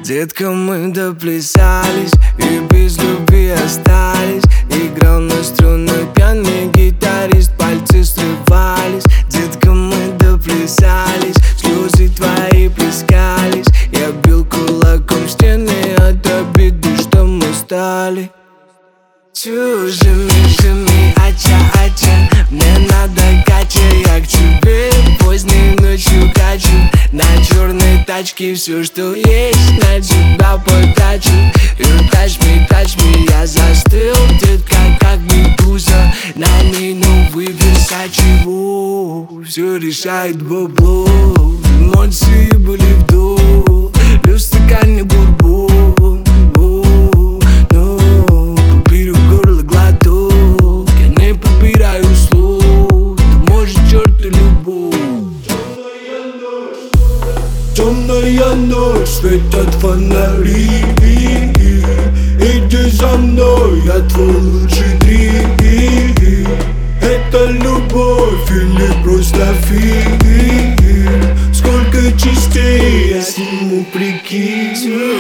Детка, мы доплясались и без любви остались. Играл на струнной пьяный гитарист, пальцы срывались. Детка, мы доплясались, слезы твои плескались. Я бил кулаком стены от обиды, что мы стали. Жми, ача, мне надо кача. Я к тебе поздней ночью качу. На черной тачке все, что есть, на тебя потрачу. You touch me, я застыл, детка, как медуза. На ней новый Versace. Все решает бабло, эмоции были вдох. Лишь в стакане бурбон. Темная ночь, светят фонари. Иди за мной, я твой лучший дрим. Это любовь или просто фильм? Сколько частей я сниму, прикинь.